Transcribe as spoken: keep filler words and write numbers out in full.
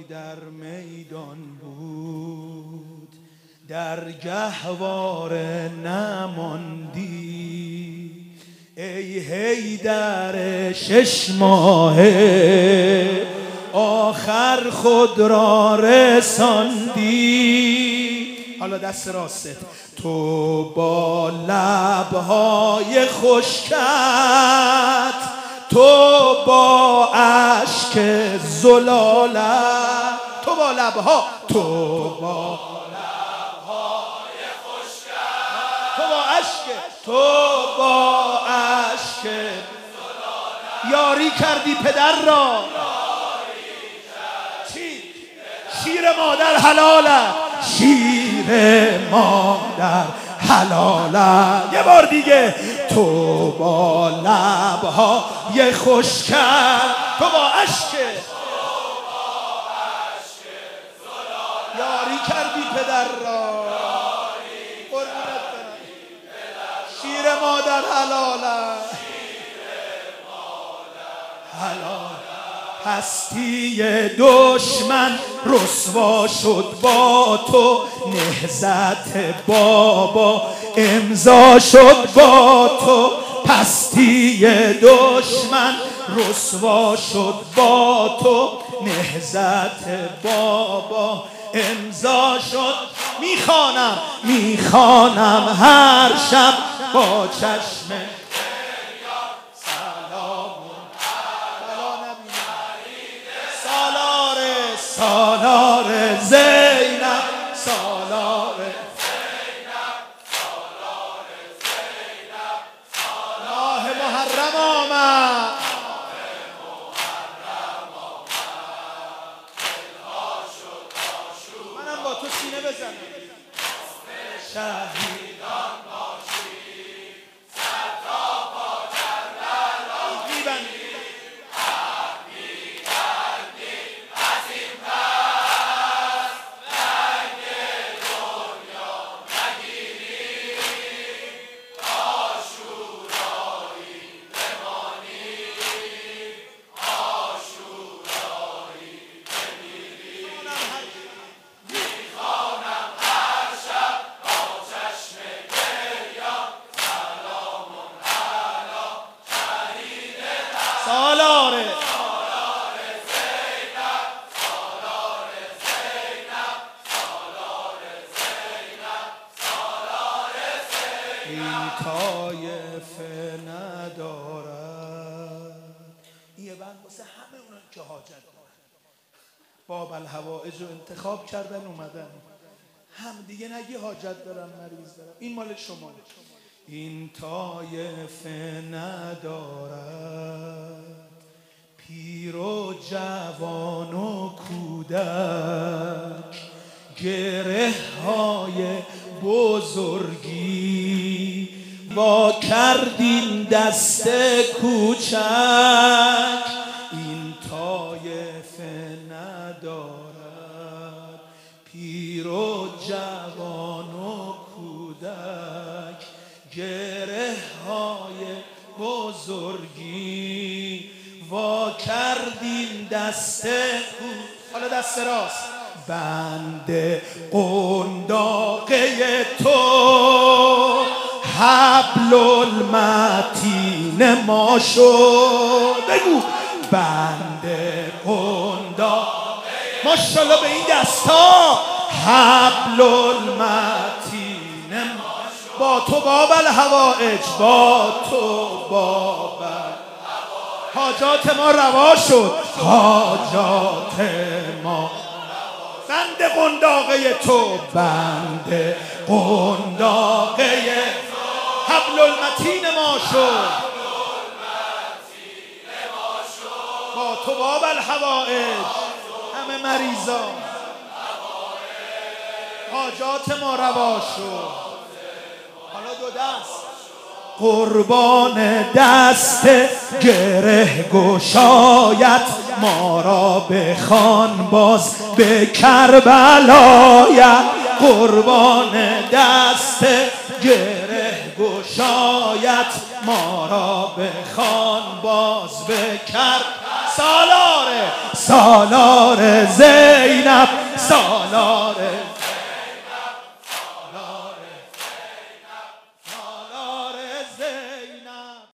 در میدان بود، در گهواره نماندی. ای حیدر شش ماهه آخر خود را رساندی. حالا دست راست تو با لبهای خشکت، تو با اشک زلالت، تو با لبها، تو با لبهای خشکت، تو با اشک، تو با اشک زلالت یاری کردی پدر را. چی؟ شیر مادر حلالت، شیر مادر حلالت. یه بار دیگه تو با لبهای خشکت، تو با اشک یاری کردی پدر را. قربونت برم. شیر مادر حلالت، حلال. هستی دشمن رسوا شد با تو، نهضت بابا امضا شد با تو. پستی دشمن رسوا شد با تو، نهضت بابا امضا شد. میخوانم میخوانم هر شب با چشم سالار زینب، سالار زینب، سالار زینب. ماه محرم آمد، منم با تو سینه بزنم. شهیدان باشی سر تا پا کربلا میبندی. سالار زینب، سالار زینب، سالار زینب، سالار زینب. این طایفه ندارد. یه بند واسه همه اونا که حاجت دارن، باب الحوائج رو انتخاب کردن اومدن. هم دیگه نگی حاجت دارم، مریض دارم. این مال شما. این طایفه ندارد پیر و جوان و کودک، گره های بزرگی وا کردین دست کوچک. این طایفه ندارد پیر و جوان و کودک، گره های بزرگی وا کردین دست کوچک. حالا دست راست. بند قنداقه تو حبل المتین ما شد. بگو بند قنداقه، ماشاءالله به این دستا. حبل المتین ما شد. با تو باب الحوائج، با تو باب حاجات ما روا شد، حاجات ما. بند قنداقه تو، بند قنداقه حبل المتین ما شد، با تو باب الحوائج. همه مریضان حاجات ما روا شد. حالا دو دست. قربان دست گره گشایت ما را بخوان باز به کربلایت. قربان دست گره گشایت ما را بخوان باز به کربلایت. سالاره سالار زینب سالاره